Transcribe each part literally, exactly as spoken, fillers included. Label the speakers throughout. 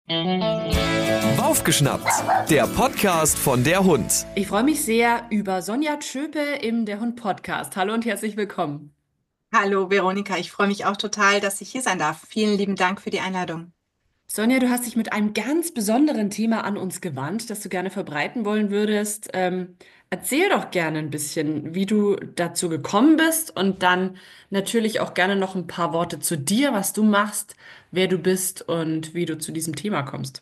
Speaker 1: Aufgeschnappt, der Podcast von der Hund.
Speaker 2: Ich freue mich sehr über Sonja Tschöpe im Der Hund Podcast. Hallo und herzlich willkommen.
Speaker 3: Hallo Veronika, ich freue mich auch total, dass ich hier sein darf. Vielen lieben Dank für die Einladung.
Speaker 2: Sonja, du hast dich mit einem ganz besonderen Thema an uns gewandt, das du gerne verbreiten wollen würdest. Ähm, erzähl doch gerne ein bisschen, wie du dazu gekommen bist und dann natürlich auch gerne noch ein paar Worte zu dir, was du machst, wer du bist und wie du zu diesem Thema kommst.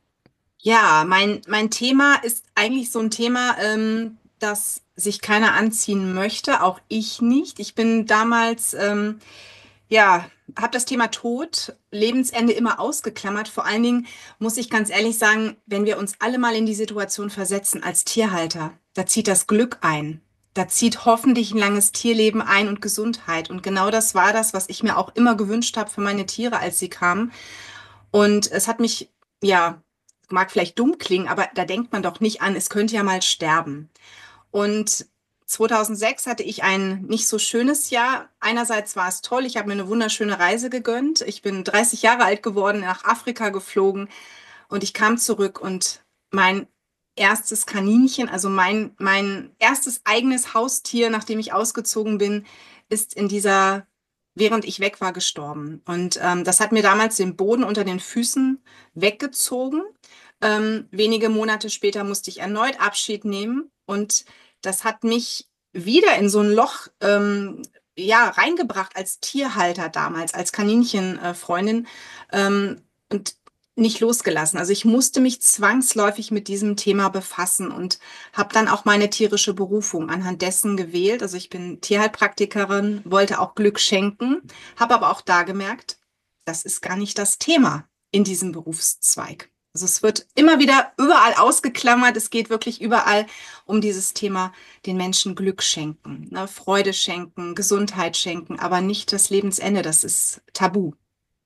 Speaker 3: Ja, mein, mein Thema ist eigentlich so ein Thema, ähm, das sich keiner anziehen möchte, auch ich nicht. Ich bin damals, ähm, ja, habe das Thema Tod, Lebensende immer ausgeklammert. Vor allen Dingen muss ich ganz ehrlich sagen, wenn wir uns alle mal in die Situation versetzen als Tierhalter, da zieht das Glück ein. Da zieht hoffentlich ein langes Tierleben ein und Gesundheit. Und genau das war das, was ich mir auch immer gewünscht habe für meine Tiere, als sie kamen. Und es hat mich, ja, mag vielleicht dumm klingen, aber da denkt man doch nicht an, es könnte ja mal sterben. Und zweitausendsechs hatte ich ein nicht so schönes Jahr. Einerseits war es toll, ich habe mir eine wunderschöne Reise gegönnt. Ich bin dreißig Jahre alt geworden, nach Afrika geflogen und ich kam zurück und mein erstes Kaninchen, also mein, mein erstes eigenes Haustier, nachdem ich ausgezogen bin, ist in dieser, während ich weg war, gestorben. Und ähm, das hat mir damals den Boden unter den Füßen weggezogen. Ähm, wenige Monate später musste ich erneut Abschied nehmen und das hat mich wieder in so ein Loch ähm, ja, reingebracht als Tierhalter damals, als Kaninchenfreundin ähm, und nicht losgelassen. Also ich musste mich zwangsläufig mit diesem Thema befassen und habe dann auch meine tierische Berufung anhand dessen gewählt. Also ich bin Tierheilpraktikerin, wollte auch Glück schenken, habe aber auch da gemerkt, das ist gar nicht das Thema in diesem Berufszweig. Also es wird immer wieder überall ausgeklammert. Es geht wirklich überall um dieses Thema, den Menschen Glück schenken, ne, Freude schenken, Gesundheit schenken, aber nicht das Lebensende. Das ist tabu.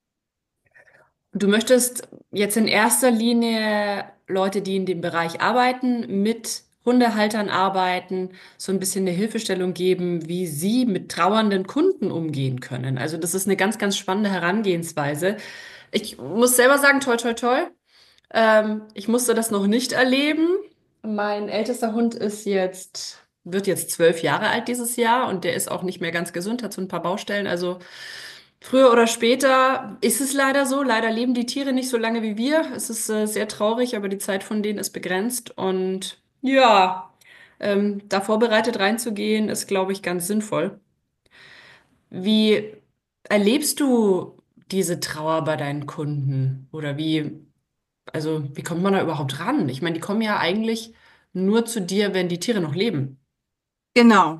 Speaker 2: Du möchtest jetzt in erster Linie Leute, die in dem Bereich arbeiten, mit Hundehaltern arbeiten, so ein bisschen eine Hilfestellung geben, wie sie mit trauernden Kunden umgehen können. Also das ist eine ganz, ganz spannende Herangehensweise. Ich muss selber sagen, toi, toi, toi. Ähm, ich musste das noch nicht erleben. Mein ältester Hund ist jetzt, wird jetzt zwölf Jahre alt dieses Jahr und der ist auch nicht mehr ganz gesund, hat so ein paar Baustellen. Also früher oder später ist es leider so. Leider leben die Tiere nicht so lange wie wir. Es ist äh, sehr traurig, aber die Zeit von denen ist begrenzt. Und ja, ähm, da vorbereitet reinzugehen, ist, glaube ich, ganz sinnvoll. Wie erlebst du diese Trauer bei deinen Kunden? Oder wie, also, wie kommt man da überhaupt ran? Ich meine, die kommen ja eigentlich nur zu dir, wenn die Tiere noch leben.
Speaker 3: Genau.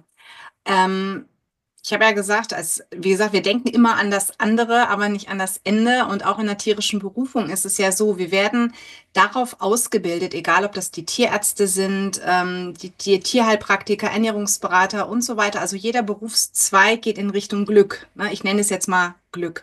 Speaker 3: Ähm, Ich habe ja gesagt, als, wie gesagt, wir denken immer an das andere, aber nicht an das Ende. Und auch in der tierischen Berufung ist es ja so, wir werden darauf ausgebildet, egal ob das die Tierärzte sind, ähm, die, die Tierheilpraktiker, Ernährungsberater und so weiter. Also jeder Berufszweig geht in Richtung Glück. Ne? Ich nenne es jetzt mal Glück.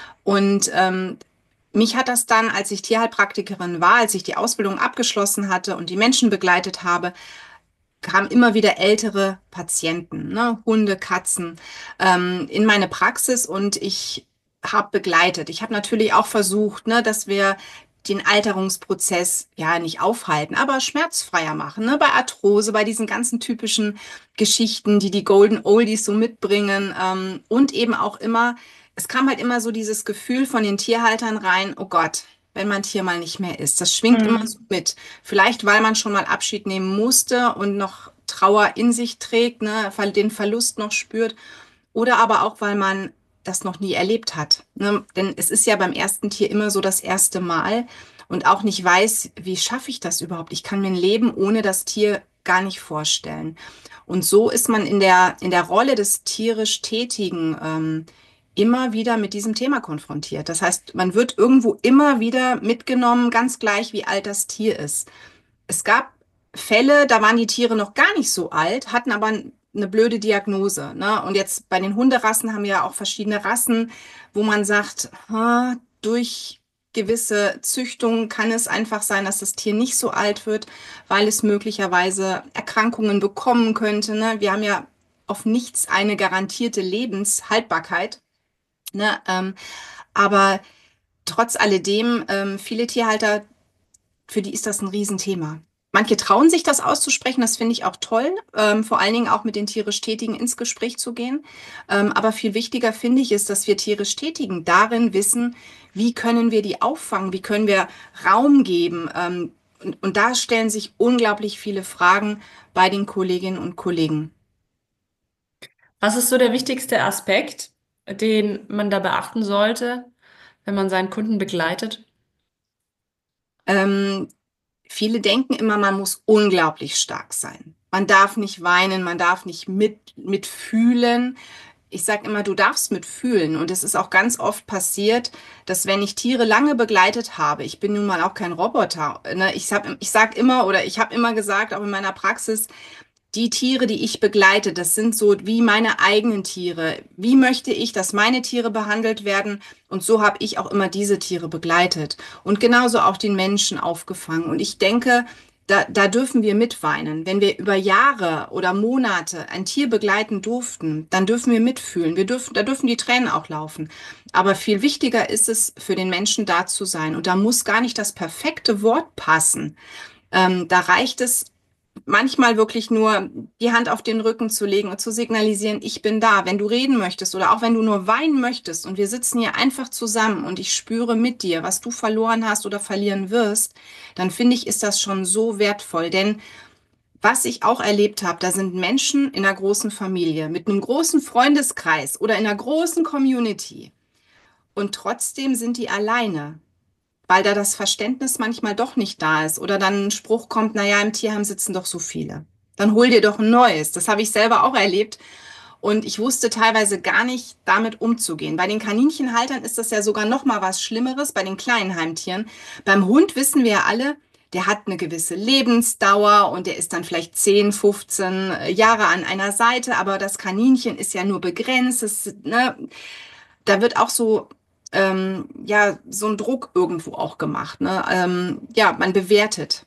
Speaker 3: Und ähm, mich hat das dann, als ich Tierheilpraktikerin war, als ich die Ausbildung abgeschlossen hatte und die Menschen begleitet habe, kamen immer wieder ältere Patienten, ne, Hunde, Katzen, ähm, in meine Praxis und ich habe begleitet. Ich habe natürlich auch versucht, ne, dass wir den Alterungsprozess ja nicht aufhalten, aber schmerzfreier machen, ne, bei Arthrose, bei diesen ganzen typischen Geschichten, die die Golden Oldies so mitbringen, ähm, und eben auch immer, es kam halt immer so dieses Gefühl von den Tierhaltern rein, oh Gott, wenn mein Tier mal nicht mehr ist. Das schwingt immer so
Speaker 2: Mhm.
Speaker 3: mit. Vielleicht, weil man schon mal Abschied nehmen musste und noch Trauer in sich trägt, ne, den Verlust noch spürt. Oder aber auch, weil man das noch nie erlebt hat. Ne? Denn es ist ja beim ersten Tier immer so das erste Mal und auch nicht weiß, wie schaffe ich das überhaupt? Ich kann mir ein Leben ohne das Tier gar nicht vorstellen. Und so ist man in der, in der Rolle des tierisch Tätigen ähm, immer wieder mit diesem Thema konfrontiert. Das heißt, man wird irgendwo immer wieder mitgenommen, ganz gleich wie alt das Tier ist. Es gab Fälle, da waren die Tiere noch gar nicht so alt, hatten aber eine blöde Diagnose. Ne? Und jetzt bei den Hunderassen haben wir ja auch verschiedene Rassen, wo man sagt, ha, durch gewisse Züchtungen kann es einfach sein, dass das Tier nicht so alt wird, weil es möglicherweise Erkrankungen bekommen könnte. Ne? Wir haben ja auf nichts eine garantierte Lebenshaltbarkeit. Ne? Ähm, aber trotz alledem, ähm, viele Tierhalter, für die ist das ein Riesenthema. Manche trauen sich das auszusprechen, das finde ich auch toll, ähm, vor allen Dingen auch mit den tierisch Tätigen ins Gespräch zu gehen. Ähm, aber viel wichtiger finde ich ist, dass wir tierisch Tätigen darin wissen, wie können wir die auffangen, wie können wir Raum geben. Ähm, und, und da stellen sich unglaublich viele Fragen bei den Kolleginnen und Kollegen.
Speaker 2: Was ist so der wichtigste Aspekt, den man da beachten sollte, wenn man seinen Kunden begleitet?
Speaker 3: Ähm, Viele denken immer, man muss unglaublich stark sein. Man darf nicht weinen, man darf nicht mit, mitfühlen. Ich sage immer, du darfst mitfühlen. Und es ist auch ganz oft passiert, dass wenn ich Tiere lange begleitet habe, ich bin nun mal auch kein Roboter, ne? Ich sag, ich sag immer oder ich habe immer gesagt, auch in meiner Praxis, die Tiere, die ich begleite, das sind so wie meine eigenen Tiere. Wie möchte ich, dass meine Tiere behandelt werden? Und so habe ich auch immer diese Tiere begleitet und genauso auch den Menschen aufgefangen. Und ich denke, da, da dürfen wir mitweinen. Wenn wir über Jahre oder Monate ein Tier begleiten durften, dann dürfen wir mitfühlen. Wir dürfen, da dürfen die Tränen auch laufen. Aber viel wichtiger ist es, für den Menschen da zu sein. Und da muss gar nicht das perfekte Wort passen. Ähm, da reicht es manchmal wirklich nur die Hand auf den Rücken zu legen und zu signalisieren, ich bin da, wenn du reden möchtest oder auch wenn du nur weinen möchtest und wir sitzen hier einfach zusammen und ich spüre mit dir, was du verloren hast oder verlieren wirst, dann finde ich, ist das schon so wertvoll. Denn was ich auch erlebt habe, da sind Menschen in einer großen Familie, mit einem großen Freundeskreis oder in einer großen Community und trotzdem sind die alleine, weil da das Verständnis manchmal doch nicht da ist oder dann ein Spruch kommt, naja, im Tierheim sitzen doch so viele. Dann hol dir doch ein neues. Das habe ich selber auch erlebt und ich wusste teilweise gar nicht, damit umzugehen. Bei den Kaninchenhaltern ist das ja sogar noch mal was Schlimmeres, bei den kleinen Heimtieren. Beim Hund wissen wir ja alle, der hat eine gewisse Lebensdauer und der ist dann vielleicht zehn, fünfzehn Jahre an einer Seite, aber das Kaninchen ist ja nur begrenzt. Das, ne, da wird auch so ähm, ja, so ein Druck irgendwo auch gemacht. Ne? Ähm, ja, man bewertet.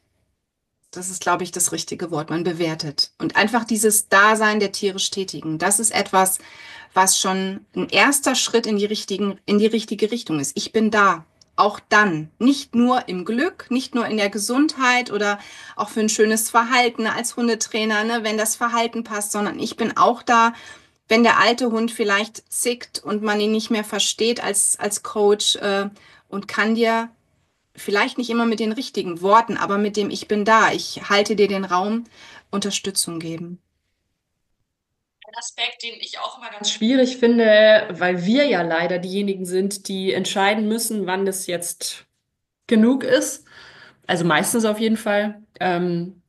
Speaker 3: Das ist, glaube ich, das richtige Wort. Man bewertet. Und einfach dieses Dasein der tierisch Tätigen, das ist etwas, was schon ein erster Schritt in die richtigen, in die richtige Richtung ist. Ich bin da. Auch dann. Nicht nur im Glück, nicht nur in der Gesundheit oder auch für ein schönes Verhalten als Hundetrainer, ne, wenn das Verhalten passt, sondern ich bin auch da, wenn der alte Hund vielleicht zickt und man ihn nicht mehr versteht als, als Coach äh, und kann dir vielleicht nicht immer mit den richtigen Worten, aber mit dem Ich bin da, ich halte dir den Raum, Unterstützung geben.
Speaker 2: Ein Aspekt, den ich auch immer ganz schwierig finde, weil wir ja leider diejenigen sind, die entscheiden müssen, wann das jetzt genug ist. Also meistens auf jeden Fall. Ähm,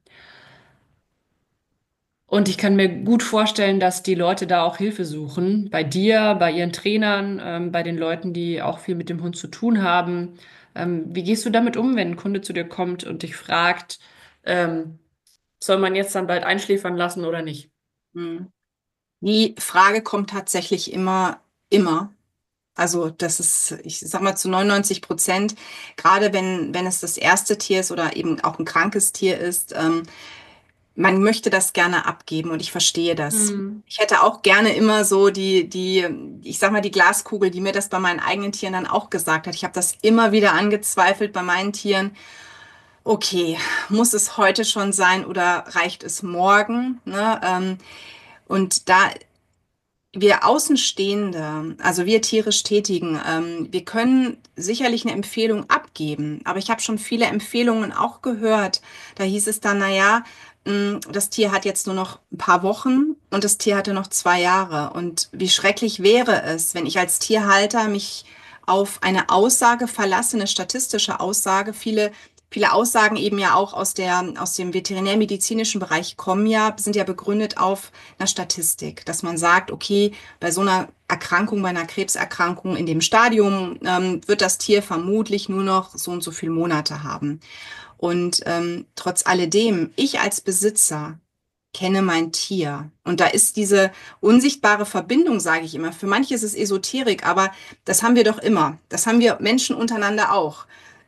Speaker 2: und ich kann mir gut vorstellen, dass die Leute da auch Hilfe suchen. Bei dir, bei ihren Trainern, ähm, bei den Leuten, die auch viel mit dem Hund zu tun haben. Ähm, wie gehst du damit um, wenn ein Kunde zu dir kommt und dich fragt, ähm, soll man jetzt dann bald einschläfern lassen oder nicht?
Speaker 3: Hm. Die Frage kommt tatsächlich immer, immer. Also das ist, ich sag mal, zu neunundneunzig Prozent, gerade wenn, wenn es das erste Tier ist oder eben auch ein krankes Tier ist, ähm, man möchte das gerne abgeben und ich verstehe das.
Speaker 2: Hm.
Speaker 3: Ich hätte auch gerne immer so die, die, ich sag mal, die Glaskugel, die mir das bei meinen eigenen Tieren dann auch gesagt hat. Ich habe das immer wieder angezweifelt bei meinen Tieren. Okay, muss es heute schon sein oder reicht es morgen? Ne? Ähm, und da wir Außenstehende, also wir tierisch Tätigen, ähm, wir können sicherlich eine Empfehlung abgeben, aber ich habe schon viele Empfehlungen auch gehört. Da hieß es dann, na ja, mh, das Tier hat jetzt nur noch ein paar Wochen und das Tier hatte noch zwei Jahre. Und wie schrecklich wäre es, wenn ich als Tierhalter mich auf eine Aussage verlasse, eine statistische Aussage. Viele Viele Aussagen eben ja auch aus der, aus dem veterinärmedizinischen Bereich kommen ja, sind ja begründet auf einer Statistik, dass man sagt, okay, bei so einer Erkrankung, bei einer Krebserkrankung in dem Stadium ähm, wird das Tier vermutlich nur noch so und so viele Monate haben. Und ähm, trotz alledem, ich als Besitzer kenne mein Tier. Und da ist diese unsichtbare Verbindung, sage ich immer. Für manche ist es Esoterik, aber das haben wir doch immer. Das haben wir Menschen untereinander auch.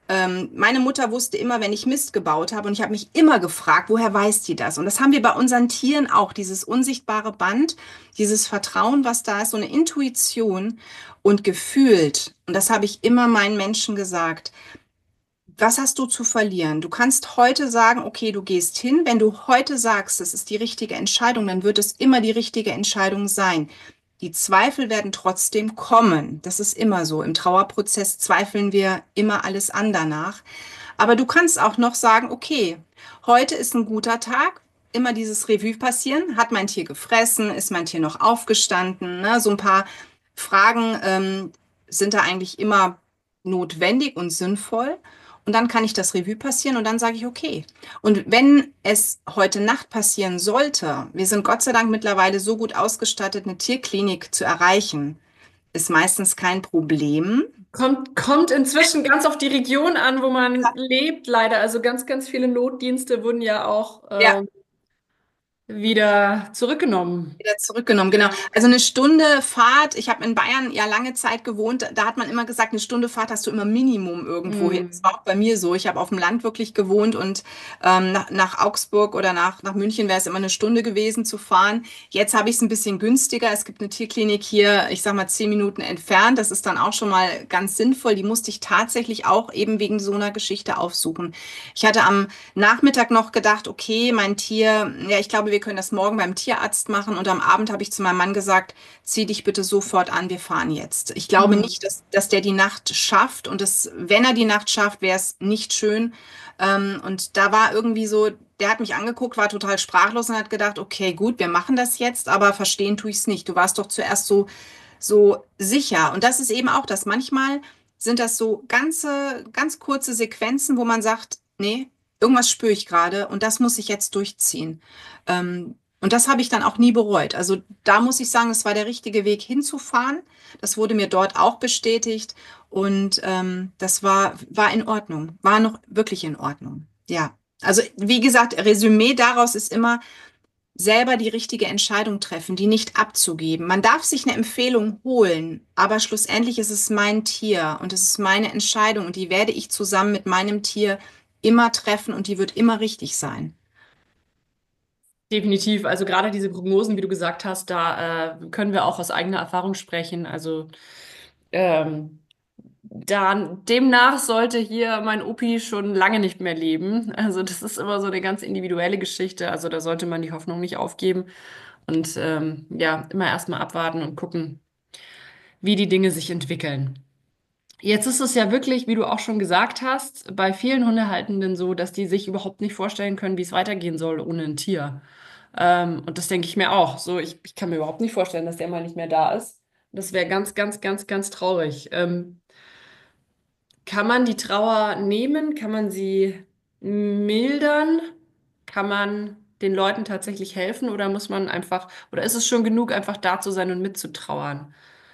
Speaker 3: Ähm, meine Mutter wusste immer, wenn ich Mist gebaut habe und ich habe mich immer gefragt, woher weiß die das? Und das haben wir bei unseren Tieren auch, dieses unsichtbare Band, dieses Vertrauen, was da ist, so eine Intuition und gefühlt. Und das habe ich immer meinen Menschen gesagt. Was hast du zu verlieren? Du kannst heute sagen, okay, du gehst hin. Wenn du heute sagst, es ist die richtige Entscheidung, dann wird es immer die richtige Entscheidung sein. Die Zweifel werden trotzdem kommen. Das ist immer so. Im Trauerprozess zweifeln wir immer alles an danach. Aber du kannst auch noch sagen, okay, heute ist ein guter Tag. Immer dieses Revue passieren. Hat mein Tier gefressen? Ist mein Tier noch aufgestanden? Ne? So ein paar Fragen ähm, sind da eigentlich immer notwendig und sinnvoll. Und dann kann ich das Revue passieren und dann sage ich, okay. Und wenn es heute Nacht passieren sollte, wir sind Gott sei Dank mittlerweile so gut ausgestattet, eine Tierklinik zu erreichen, ist meistens kein Problem.
Speaker 2: Kommt, kommt inzwischen ganz auf die Region an, wo man lebt, leider. Also ganz, ganz viele Notdienste wurden ja auch
Speaker 3: Ja.
Speaker 2: ähm, wieder zurückgenommen.
Speaker 3: Wieder zurückgenommen, genau. Also eine Stunde Fahrt, ich habe in Bayern ja lange Zeit gewohnt, da hat man immer gesagt, eine Stunde Fahrt hast du immer Minimum irgendwo hin. Das
Speaker 2: Hm.
Speaker 3: war auch bei mir so. Ich habe auf dem Land wirklich gewohnt und ähm, nach, nach Augsburg oder nach, nach München wäre es immer eine Stunde gewesen zu fahren. Jetzt habe ich es ein bisschen günstiger. Es gibt eine Tierklinik hier, ich sag mal zehn Minuten entfernt. Das ist dann auch schon mal ganz sinnvoll. Die musste ich tatsächlich auch eben wegen so einer Geschichte aufsuchen. Ich hatte am Nachmittag noch gedacht, okay, mein Tier, ja, ich glaube, wir können das morgen beim Tierarzt machen. Und am Abend habe ich zu meinem Mann gesagt, zieh dich bitte sofort an, wir fahren jetzt. Ich glaube
Speaker 2: Hm.
Speaker 3: nicht, dass, dass der die Nacht schafft. Und das, wenn er die Nacht schafft, wäre es nicht schön. Ähm, und da war irgendwie so, der hat mich angeguckt, war total sprachlos und hat gedacht, okay, gut, wir machen das jetzt, aber verstehen tue ich es nicht. Du warst doch zuerst so, so sicher. Und das ist eben auch das. Manchmal sind das so ganze, ganz kurze Sequenzen, wo man sagt, nee, irgendwas spüre ich gerade und das muss ich jetzt durchziehen. Ähm, und das habe ich dann auch nie bereut. Also da muss ich sagen, es war der richtige Weg hinzufahren. Das wurde mir dort auch bestätigt und ähm, das war, war in Ordnung, war noch wirklich in Ordnung. Ja, also wie gesagt, Resümee daraus ist immer, selber die richtige Entscheidung treffen, die nicht abzugeben. Man darf sich eine Empfehlung holen, aber schlussendlich ist es mein Tier und es ist meine Entscheidung und die werde ich zusammen mit meinem Tier immer treffen und die wird immer richtig sein.
Speaker 2: Definitiv. Also gerade diese Prognosen, wie du gesagt hast, da äh, können wir auch aus eigener Erfahrung sprechen. Also ähm, da, demnach sollte hier mein Opi schon lange nicht mehr leben. Also das ist immer so eine ganz individuelle Geschichte. Also da sollte man die Hoffnung nicht aufgeben und ähm, ja, immer erstmal abwarten und gucken, wie die Dinge sich entwickeln. Jetzt ist es ja wirklich, wie du auch schon gesagt hast, bei vielen Hundehaltenden so, dass die sich überhaupt nicht vorstellen können, wie es weitergehen soll ohne ein Tier. Ähm, und das denke ich mir auch. So, ich, ich kann mir überhaupt nicht vorstellen, dass der mal nicht mehr da ist. Das wäre ganz, ganz, ganz, ganz traurig. Ähm, kann man die Trauer nehmen? Kann man sie mildern? Kann man den Leuten tatsächlich helfen? Oder muss man einfach, oder ist es schon genug, einfach da zu sein und mitzutrauern?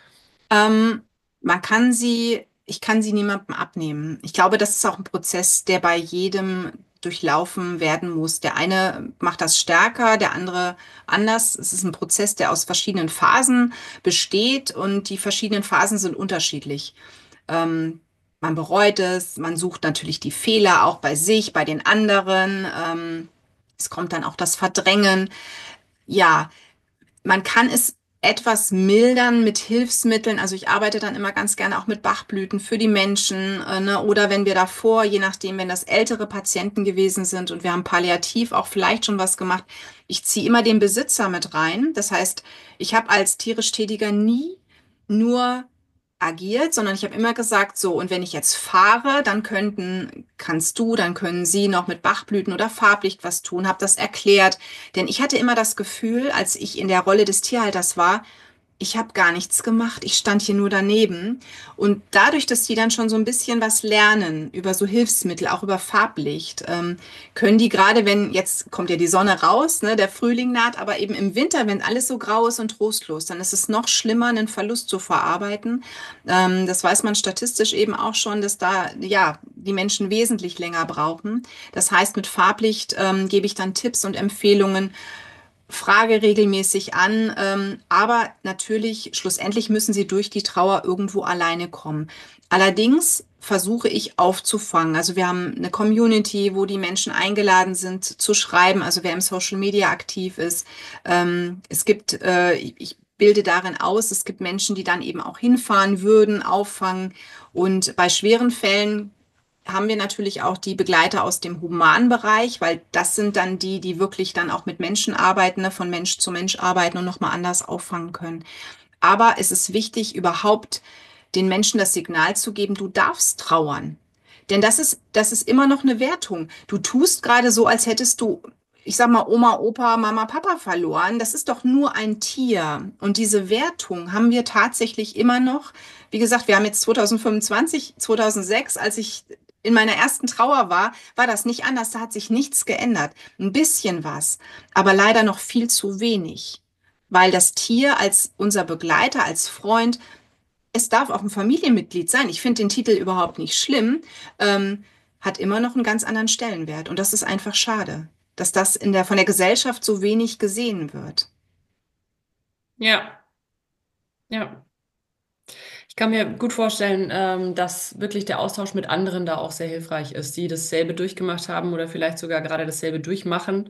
Speaker 3: Ähm, man kann sie, ich kann sie niemandem abnehmen. Ich glaube, das ist auch ein Prozess, der bei jedem durchlaufen werden muss. Der eine macht das stärker, der andere anders. Es ist ein Prozess, der aus verschiedenen Phasen besteht und die verschiedenen Phasen sind unterschiedlich. Ähm, Man bereut es, man sucht natürlich die Fehler auch bei sich, bei den anderen. Ähm, es kommt dann auch das Verdrängen. Ja, man kann es etwas mildern mit Hilfsmitteln. Also ich arbeite dann immer ganz gerne auch mit Bachblüten für die Menschen, äh, ne? Oder wenn wir davor, je nachdem, wenn das ältere Patienten gewesen sind und wir haben palliativ auch vielleicht schon was gemacht, ich ziehe immer den Besitzer mit rein. Das heißt, ich habe als tierisch Tätiger nie nur agiert, sondern ich habe immer gesagt, so, und wenn ich jetzt fahre, dann könnten, kannst du, dann können sie noch mit Bachblüten oder Farblicht was tun, habe das erklärt. Denn ich hatte immer das Gefühl, als ich in der Rolle des Tierhalters war, ich habe gar nichts gemacht, ich stand hier nur daneben. Und dadurch, dass die dann schon so ein bisschen was lernen über so Hilfsmittel, auch über Farblicht, ähm, können die gerade, wenn jetzt kommt ja die Sonne raus, ne, der Frühling naht, aber eben im Winter, wenn alles so grau ist und trostlos, dann ist es noch schlimmer, einen Verlust zu verarbeiten. Ähm, das weiß man statistisch eben auch schon, dass da ja die Menschen wesentlich länger brauchen. Das heißt, mit Farblicht ähm, gebe ich dann Tipps und Empfehlungen frage regelmäßig an, ähm, aber natürlich, schlussendlich müssen sie durch die Trauer irgendwo alleine kommen. Allerdings versuche ich aufzufangen. Also wir haben eine Community, wo die Menschen eingeladen sind zu schreiben, also wer im Social Media aktiv ist. Ähm, es gibt, äh, ich bilde darin aus, es gibt Menschen, die dann eben auch hinfahren würden, auffangen. Und bei schweren Fällen haben wir natürlich auch die Begleiter aus dem humanen Bereich, weil das sind dann die, die wirklich dann auch mit Menschen arbeiten, ne, von Mensch zu Mensch arbeiten und nochmal anders auffangen können. Aber es ist wichtig, überhaupt den Menschen das Signal zu geben, du darfst trauern. Denn das ist, das ist immer noch eine Wertung. Du tust gerade so, als hättest du, ich sag mal, Oma, Opa, Mama, Papa verloren. Das ist doch nur ein Tier. Und diese Wertung haben wir tatsächlich immer noch. Wie gesagt, wir haben jetzt zwanzig fünfundzwanzig, zweitausendsechs, als ich in meiner ersten Trauer war, war das nicht anders. Da hat sich nichts geändert. Ein bisschen was, aber leider noch viel zu wenig. Weil das Tier als unser Begleiter, als Freund, es darf auch ein Familienmitglied sein. Ich finde den Titel überhaupt nicht schlimm, ähm, hat immer noch einen ganz anderen Stellenwert. Und das ist einfach schade, dass das in der, von der Gesellschaft so wenig gesehen wird.
Speaker 2: Ja, ja. Ich kann mir gut vorstellen, ähm, dass wirklich der Austausch mit anderen da auch sehr hilfreich ist, die dasselbe durchgemacht haben oder vielleicht sogar gerade dasselbe durchmachen,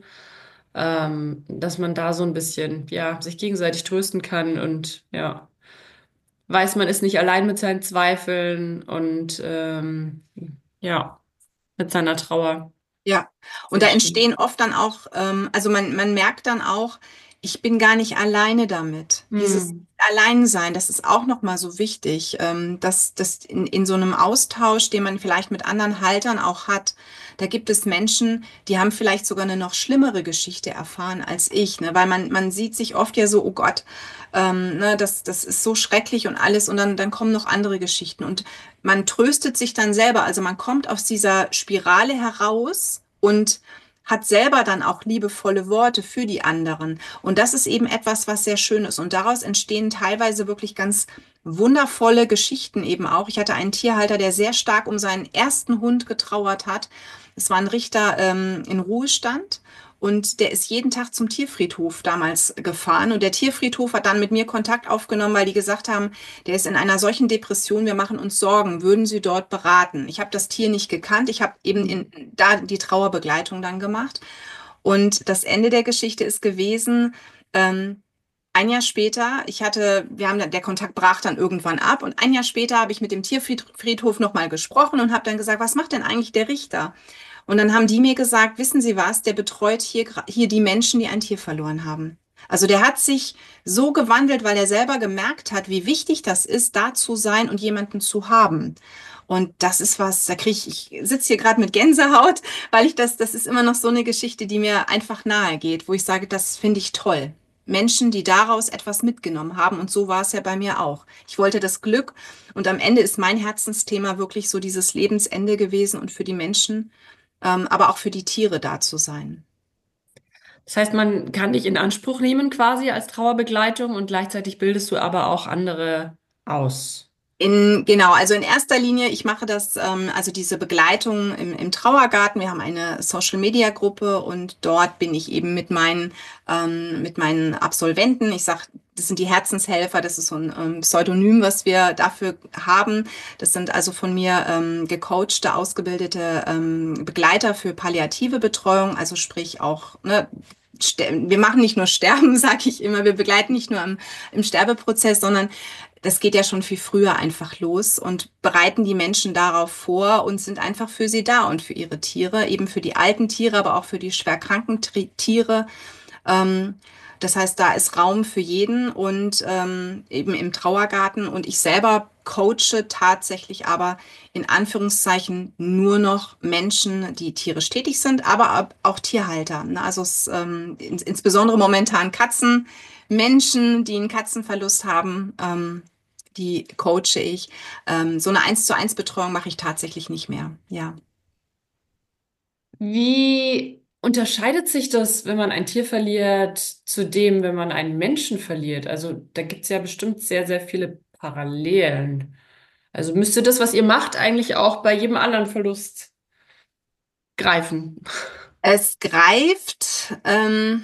Speaker 2: ähm, dass man da so ein bisschen, ja, sich gegenseitig trösten kann und ja, weiß, man ist nicht allein mit seinen Zweifeln und ähm, ja, mit seiner Trauer.
Speaker 3: Ja, und
Speaker 2: Sehr
Speaker 3: da
Speaker 2: schön.
Speaker 3: entstehen oft dann auch, ähm, also man, man merkt dann auch, ich bin gar nicht alleine damit. Dieses
Speaker 2: Hm.
Speaker 3: Alleinsein, das ist auch nochmal so wichtig, ähm, dass, dass in, in so einem Austausch, den man vielleicht mit anderen Haltern auch hat, da gibt es Menschen, die haben vielleicht sogar eine noch schlimmere Geschichte erfahren als ich, ne? Weil man, man sieht sich oft ja so, oh Gott, ähm, ne, das, das ist so schrecklich und alles, und dann, dann kommen noch andere Geschichten. Und man tröstet sich dann selber. Also man kommt aus dieser Spirale heraus und hat selber dann auch liebevolle Worte für die anderen. Und das ist eben etwas, was sehr schön ist. Und daraus entstehen teilweise wirklich ganz wundervolle Geschichten eben auch. Ich hatte einen Tierhalter, der sehr stark um seinen ersten Hund getrauert hat. Es war ein Richter ähm, in Ruhestand. Und der ist jeden Tag zum Tierfriedhof damals gefahren. Und der Tierfriedhof hat dann mit mir Kontakt aufgenommen, weil die gesagt haben, der ist in einer solchen Depression, wir machen uns Sorgen, würden Sie dort beraten? Ich habe das Tier nicht gekannt, ich habe eben in, da die Trauerbegleitung dann gemacht. Und das Ende der Geschichte ist gewesen, ähm, ein Jahr später, ich hatte, wir haben, der Kontakt brach dann irgendwann ab, und ein Jahr später habe ich mit dem Tierfriedhof nochmal gesprochen und habe dann gesagt, was macht denn eigentlich der Richter? Und dann haben die mir gesagt, wissen Sie was, der betreut hier, hier die Menschen, die ein Tier verloren haben. Also der hat sich so gewandelt, weil er selber gemerkt hat, wie wichtig das ist, da zu sein und jemanden zu haben. Und das ist was, da kriege ich, ich sitze hier gerade mit Gänsehaut, weil ich das, das ist immer noch so eine Geschichte, die mir einfach nahe geht, wo ich sage, das finde ich toll. Menschen, die daraus etwas mitgenommen haben. Und so war es ja bei mir auch. Ich wollte das Glück, und am Ende ist mein Herzensthema wirklich so dieses Lebensende gewesen und für die Menschen, ähm, aber auch für die Tiere da zu sein.
Speaker 2: Das heißt, man kann dich in Anspruch nehmen quasi als Trauerbegleitung und gleichzeitig bildest du aber auch andere aus.
Speaker 3: In, genau, also in erster Linie, ich mache das, ähm, also diese Begleitung im, im Trauergarten. Wir haben eine Social-Media-Gruppe, und dort bin ich eben mit meinen, ähm, mit meinen Absolventen. Ich sag, das sind die Herzenshelfer, das ist so ein ähm, Pseudonym, was wir dafür haben. Das sind also von mir ähm, gecoachte, ausgebildete ähm, Begleiter für palliative Betreuung, also sprich auch, ne, wir machen nicht nur Sterben, sage ich immer, wir begleiten nicht nur im, im Sterbeprozess, sondern das geht ja schon viel früher einfach los, und bereiten die Menschen darauf vor und sind einfach für sie da und für ihre Tiere, eben für die alten Tiere, aber auch für die schwerkranken Tiere. Ähm, das heißt, da ist Raum für jeden, und ähm, eben im Trauergarten. Und ich selber coache tatsächlich aber in Anführungszeichen nur noch Menschen, die tierisch tätig sind, aber auch Tierhalter. Ne? Also es, ähm, ins, insbesondere momentan Katzen. Menschen, die einen Katzenverlust haben, ähm, die coache ich. Ähm, so eine eins zu eins Betreuung mache ich tatsächlich nicht mehr. Ja.
Speaker 2: Wie unterscheidet sich das, wenn man ein Tier verliert, zu dem, wenn man einen Menschen verliert? Also da gibt es ja bestimmt sehr, sehr viele Parallelen. Also müsste das, was ihr macht, eigentlich auch bei jedem anderen Verlust greifen.
Speaker 3: Es greift, Ähm,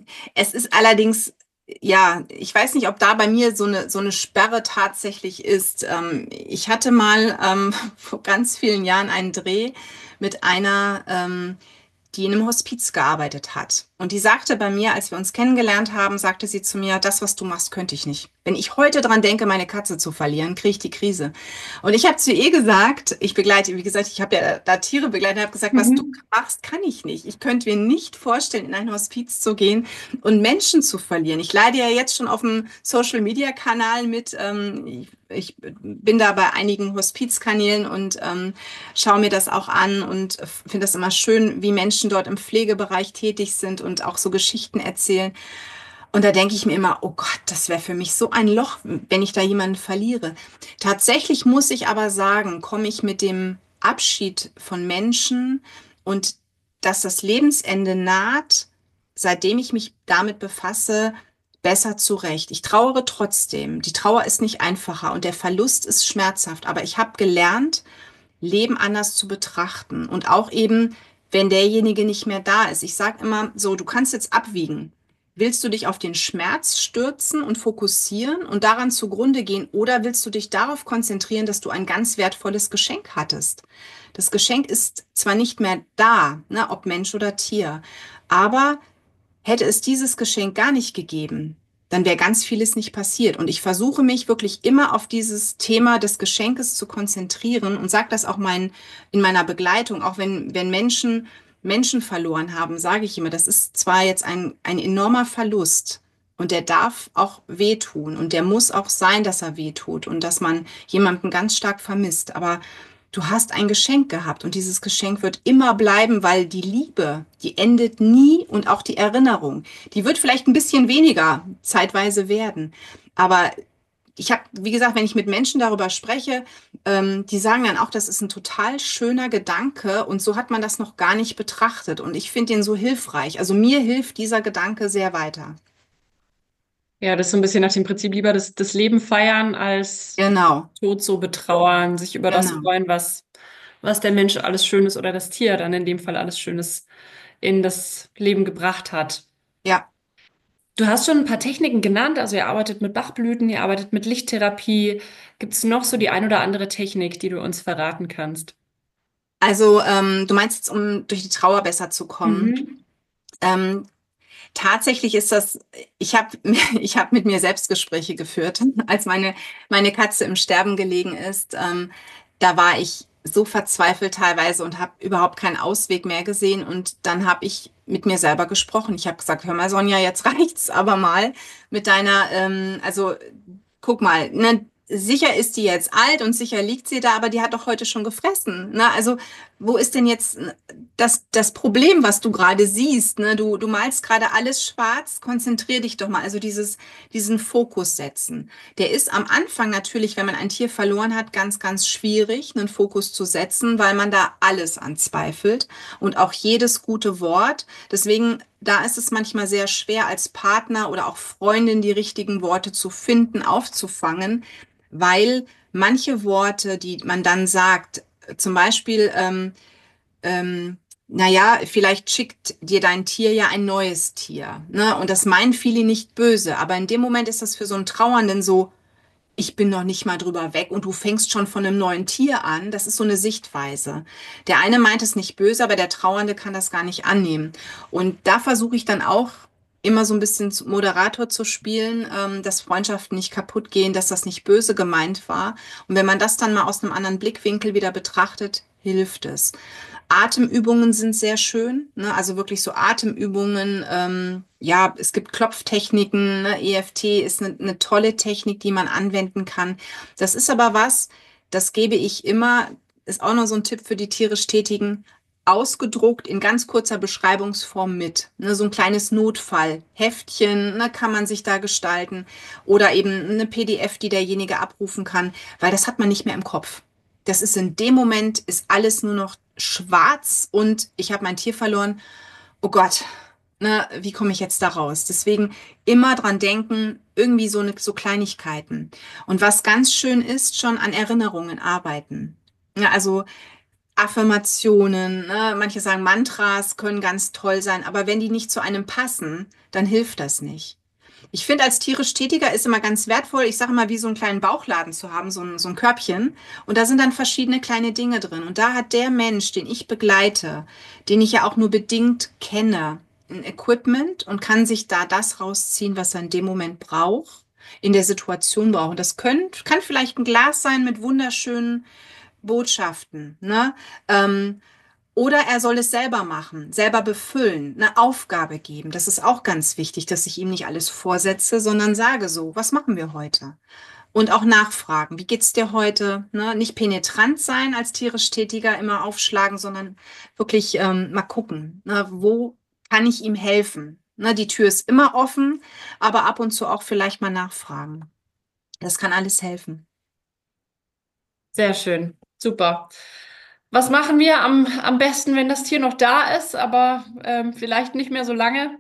Speaker 3: es ist allerdings, ja, ich weiß nicht, ob da bei mir so eine, so eine Sperre tatsächlich ist. Ähm, ich hatte mal ähm, vor ganz vielen Jahren einen Dreh mit einer, ähm, die in einem Hospiz gearbeitet hat. Und die sagte bei mir, als wir uns kennengelernt haben, sagte sie zu mir, das, was du machst, könnte ich nicht. Wenn ich heute dran denke, meine Katze zu verlieren, kriege ich die Krise. Und ich habe zu ihr gesagt, ich begleite, wie gesagt, ich habe ja da Tiere begleitet, habe gesagt, was du
Speaker 2: Mhm.
Speaker 3: machst, kann ich nicht. Ich könnte mir nicht vorstellen, in ein Hospiz zu gehen und Menschen zu verlieren. Ich leide ja jetzt schon auf dem Social-Media-Kanal mit. Ähm, ich, ich bin da bei einigen Hospizkanälen und ähm, schaue mir das auch an und finde das immer schön, wie Menschen dort im Pflegebereich tätig sind und auch so Geschichten erzählen. Und da denke ich mir immer, oh Gott, das wäre für mich so ein Loch, wenn ich da jemanden verliere. Tatsächlich muss ich aber sagen, komme ich mit dem Abschied von Menschen und dass das Lebensende naht, seitdem ich mich damit befasse, besser zurecht. Ich trauere trotzdem. Die Trauer ist nicht einfacher und der Verlust ist schmerzhaft. Aber ich habe gelernt, Leben anders zu betrachten. Und auch eben, wenn derjenige nicht mehr da ist. Ich sage immer so, du kannst jetzt abwiegen. Willst du dich auf den Schmerz stürzen und fokussieren und daran zugrunde gehen oder willst du dich darauf konzentrieren, dass du ein ganz wertvolles Geschenk hattest? Das Geschenk ist zwar nicht mehr da, ne, ob Mensch oder Tier, aber hätte es dieses Geschenk gar nicht gegeben, dann wäre ganz vieles nicht passiert. Und ich versuche mich wirklich immer auf dieses Thema des Geschenkes zu konzentrieren und sage das auch mein, in meiner Begleitung, auch wenn, wenn Menschen Menschen verloren haben, sage ich immer, das ist zwar jetzt ein, ein enormer Verlust und der darf auch wehtun und der muss auch sein, dass er wehtut und dass man jemanden ganz stark vermisst. Aber du hast ein Geschenk gehabt und dieses Geschenk wird immer bleiben, weil die Liebe, die endet nie und auch die Erinnerung, die wird vielleicht ein bisschen weniger zeitweise werden. Aber ich habe, wie gesagt, wenn ich mit Menschen darüber spreche, ähm, die sagen dann auch, das ist ein total schöner Gedanke und so hat man das noch gar nicht betrachtet. Und ich finde den so hilfreich. Also mir hilft dieser Gedanke sehr weiter.
Speaker 2: Ja, das ist so ein bisschen nach dem Prinzip lieber das, das Leben feiern, als
Speaker 3: Genau,
Speaker 2: Tod so betrauern, sich über das
Speaker 3: genau.
Speaker 2: freuen, was, was der Mensch alles Schönes oder das Tier dann in dem Fall alles Schönes in das Leben gebracht hat.
Speaker 3: Ja.
Speaker 2: Du hast schon ein paar Techniken genannt, also ihr arbeitet mit Bachblüten, ihr arbeitet mit Lichttherapie. Gibt es noch so die ein oder andere Technik, die du uns verraten kannst?
Speaker 3: Also ähm, du meinst jetzt, um durch die Trauer besser zu kommen.
Speaker 2: Mhm.
Speaker 3: Ähm, Tatsächlich ist das, ich habe ich hab mit mir Selbstgespräche geführt, als meine, meine Katze im Sterben gelegen ist. Ähm, da war ich so verzweifelt teilweise und habe überhaupt keinen Ausweg mehr gesehen. Und dann habe ich mit mir selber gesprochen. Ich habe gesagt, hör mal, Sonja, jetzt reicht's aber mal mit deiner, ähm, also guck mal, ne, sicher ist die jetzt alt und sicher liegt sie da, aber die hat doch heute schon gefressen. Ne? Also wo ist denn jetzt das, das Problem, was du gerade siehst? Ne? Du, du malst gerade alles schwarz, konzentrier dich doch mal. Also dieses, diesen Fokus setzen. Der ist am Anfang natürlich, wenn man ein Tier verloren hat, ganz, ganz schwierig, einen Fokus zu setzen, weil man da alles anzweifelt und auch jedes gute Wort. Deswegen, da ist es manchmal sehr schwer, als Partner oder auch Freundin die richtigen Worte zu finden, aufzufangen, weil manche Worte, die man dann sagt, zum Beispiel, ähm, ähm, naja, vielleicht schickt dir dein Tier ja ein neues Tier, ne? Und das meinen viele nicht böse, aber in dem Moment ist das für so einen Trauernden so, ich bin noch nicht mal drüber weg und du fängst schon von einem neuen Tier an. Das ist so eine Sichtweise. Der eine meint es nicht böse, aber der Trauernde kann das gar nicht annehmen. Und da versuche ich dann auch immer so ein bisschen zu- Moderator zu spielen, ähm, dass Freundschaften nicht kaputt gehen, dass das nicht böse gemeint war. Und wenn man das dann mal aus einem anderen Blickwinkel wieder betrachtet, hilft es. Atemübungen sind sehr schön, ne? Also wirklich so Atemübungen. Ähm, ja, es gibt Klopftechniken, ne? E F T ist eine, eine tolle Technik, die man anwenden kann. Das ist aber was, das gebe ich immer, ist auch noch so ein Tipp für die tierisch Tätigen, ausgedruckt in ganz kurzer Beschreibungsform mit. Ne? So ein kleines Notfallheftchen, ne, kann man sich da gestalten oder eben eine P D F, die derjenige abrufen kann, weil das hat man nicht mehr im Kopf. Das ist in dem Moment, ist alles nur noch schwarz und ich habe mein Tier verloren. Oh Gott, ne, wie komme ich jetzt da raus? Deswegen immer dran denken, irgendwie so, eine, so Kleinigkeiten. Und was ganz schön ist, schon an Erinnerungen arbeiten. Ja, also Affirmationen, ne? Manche sagen Mantras können ganz toll sein, aber wenn die nicht zu einem passen, dann hilft das nicht. Ich finde, als tierisch Tätiger ist immer ganz wertvoll, ich sage mal, wie so einen kleinen Bauchladen zu haben, so ein, so ein Körbchen. Und da sind dann verschiedene kleine Dinge drin. Und da hat der Mensch, den ich begleite, den ich ja auch nur bedingt kenne, ein Equipment und kann sich da das rausziehen, was er in dem Moment braucht, in der Situation braucht. Und das können, kann vielleicht ein Glas sein mit wunderschönen Botschaften, ne? Ähm, oder er soll es selber machen, selber befüllen, eine Aufgabe geben. Das ist auch ganz wichtig, dass ich ihm nicht alles vorsetze, sondern sage so, was machen wir heute? Und auch nachfragen, wie geht's dir heute? Ne? Nicht penetrant sein als tierisch Tätiger, immer aufschlagen, sondern wirklich ähm, mal gucken, ne? Wo kann ich ihm helfen? Ne? Die Tür ist immer offen, aber ab und zu auch vielleicht mal nachfragen. Das kann alles helfen.
Speaker 2: Sehr schön. Super. Was machen wir am, am besten, wenn das Tier noch da ist, aber ähm, vielleicht nicht mehr so lange?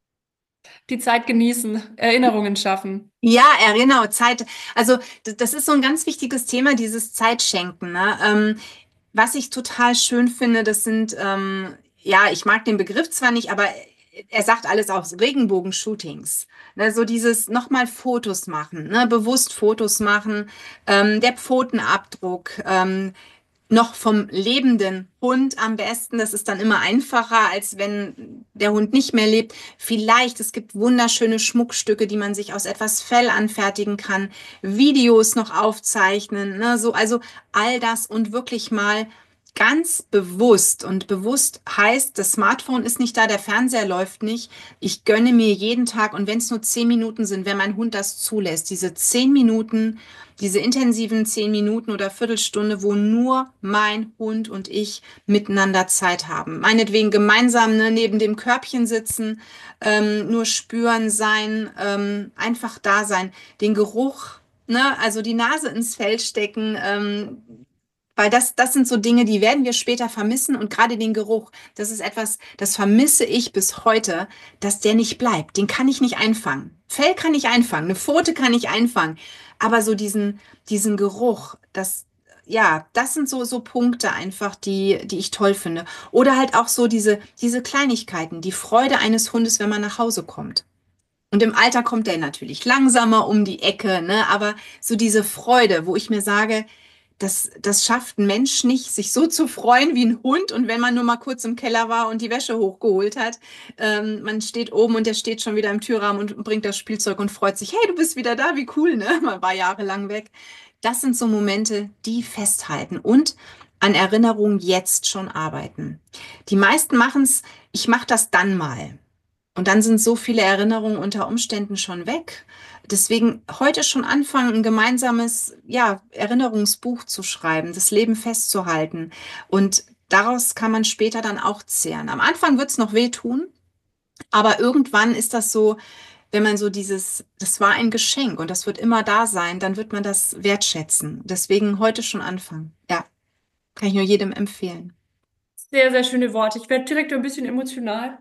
Speaker 2: Die Zeit genießen, Erinnerungen schaffen.
Speaker 3: Ja, ja, genau, Zeit. Also d- das ist so ein ganz wichtiges Thema, dieses Zeitschenken. Ne? Ähm, was ich total schön finde, das sind, ähm, ja, ich mag den Begriff zwar nicht, aber er sagt alles auf Regenbogen-Shootings. Ne? So dieses nochmal Fotos machen, ne? Bewusst Fotos machen, ähm, der Pfotenabdruck, ähm, noch vom lebenden Hund am besten. Das ist dann immer einfacher, als wenn der Hund nicht mehr lebt. Vielleicht, es gibt wunderschöne Schmuckstücke, die man sich aus etwas Fell anfertigen kann, Videos noch aufzeichnen, ne? So, also all das und wirklich mal ganz bewusst. Und bewusst heißt, das Smartphone ist nicht da, der Fernseher läuft nicht. Ich gönne mir jeden Tag, und wenn es nur zehn Minuten sind, wenn mein Hund das zulässt, diese zehn Minuten, diese intensiven zehn Minuten oder Viertelstunde, wo nur mein Hund und ich miteinander Zeit haben. Meinetwegen gemeinsam, ne, neben dem Körbchen sitzen, ähm, nur spüren sein, ähm, einfach da sein, den Geruch, ne, also die Nase ins Fell stecken, ähm, weil das, das sind so Dinge, die werden wir später vermissen, und gerade den Geruch, das ist etwas, das vermisse ich bis heute, dass der nicht bleibt. Den kann ich nicht einfangen. Fell kann ich einfangen, eine Pfote kann ich einfangen, aber so diesen, diesen Geruch, das, ja, das sind so, so Punkte einfach, die, die ich toll finde. Oder halt auch so diese, diese Kleinigkeiten, die Freude eines Hundes, wenn man nach Hause kommt. Und im Alter kommt der natürlich langsamer um die Ecke, ne? Aber so diese Freude, wo ich mir sage, das, das schafft ein Mensch nicht, sich so zu freuen wie ein Hund. Und wenn man nur mal kurz im Keller war und die Wäsche hochgeholt hat, ähm, man steht oben und der steht schon wieder im Türrahmen und bringt das Spielzeug und freut sich, hey, du bist wieder da, wie cool, ne? Man war jahrelang weg. Das sind so Momente, die festhalten und an Erinnerungen jetzt schon arbeiten. Die meisten machen es, ich mache das dann mal. Und dann sind so viele Erinnerungen unter Umständen schon weg. Deswegen heute schon anfangen, ein gemeinsames, ja, Erinnerungsbuch zu schreiben, das Leben festzuhalten. Und daraus kann man später dann auch zehren. Am Anfang wird es noch wehtun, aber irgendwann ist das so, wenn man so dieses, das war ein Geschenk und das wird immer da sein, dann wird man das wertschätzen. Deswegen heute schon anfangen. Ja, kann ich nur jedem empfehlen.
Speaker 2: Sehr, sehr schöne Worte. Ich werde direkt ein bisschen emotional.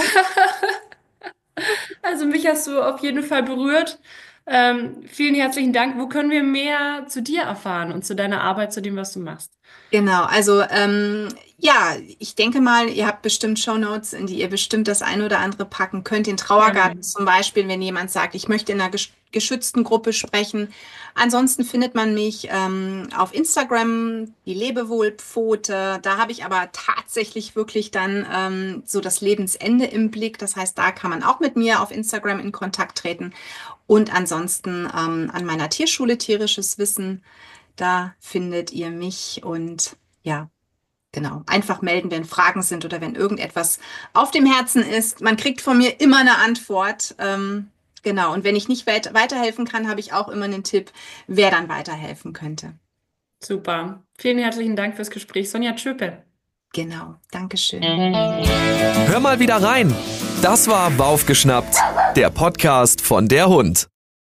Speaker 2: Also mich hast du auf jeden Fall berührt. Ähm, vielen herzlichen Dank. Wo können wir mehr zu dir erfahren und zu deiner Arbeit, zu dem, was du machst?
Speaker 3: Genau, also ähm, ja, ich denke mal, ihr habt bestimmt Shownotes, in die ihr bestimmt das eine oder andere packen könnt. Den Trauergarten
Speaker 2: Gerne.
Speaker 3: zum Beispiel, wenn jemand sagt, ich möchte in einer gesch- geschützten Gruppe sprechen. Ansonsten findet man mich ähm, auf Instagram, die Lebewohlpfote. Da habe ich aber tatsächlich wirklich dann ähm, so das Lebensende im Blick. Das heißt, da kann man auch mit mir auf Instagram in Kontakt treten. Und ansonsten ähm, an meiner Tierschule Tierisches Wissen. Da findet ihr mich, und ja, genau, einfach melden, wenn Fragen sind oder wenn irgendetwas auf dem Herzen ist. Man kriegt von mir immer eine Antwort. Ähm, genau, und wenn ich nicht weit weiterhelfen kann, habe ich auch immer einen Tipp, wer dann weiterhelfen könnte.
Speaker 2: Super. Vielen herzlichen Dank fürs Gespräch, Sonja Tschöpe.
Speaker 3: Genau, Dankeschön.
Speaker 1: Hör mal wieder rein. Das war Baufgeschnappt, der Podcast von der Hund.